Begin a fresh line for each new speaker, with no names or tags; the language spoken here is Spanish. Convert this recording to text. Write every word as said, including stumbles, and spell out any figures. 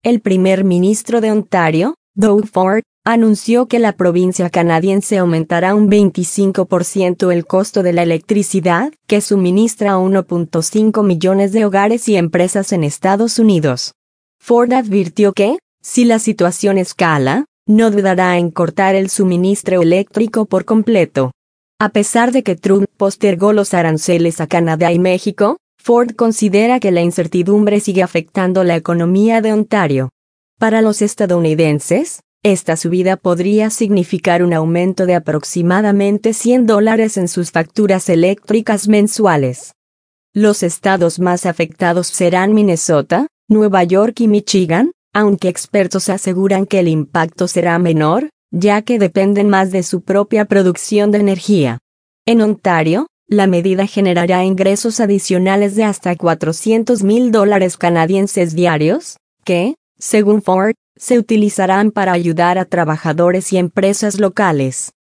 el primer ministro de Ontario, Doug Ford, anunció que la provincia canadiense aumentará un veinticinco por ciento el costo de la electricidad que suministra a uno punto cinco millones de hogares y empresas en Estados Unidos. Ford advirtió que, si la situación escala, no dudará en cortar el suministro eléctrico por completo. A pesar de que Trump postergó los aranceles a Canadá y México, Ford considera que la incertidumbre sigue afectando la economía de Ontario. Para los estadounidenses, esta subida podría significar un aumento de aproximadamente cien dólares en sus facturas eléctricas mensuales. Los estados más afectados serán Minnesota, Nueva York y Michigan, aunque expertos aseguran que el impacto será menor, ya que dependen más de su propia producción de energía. En Ontario, la medida generará ingresos adicionales de hasta cuatrocientos mil dólares canadienses diarios, que, según Ford, se utilizarán para ayudar a trabajadores y empresas locales.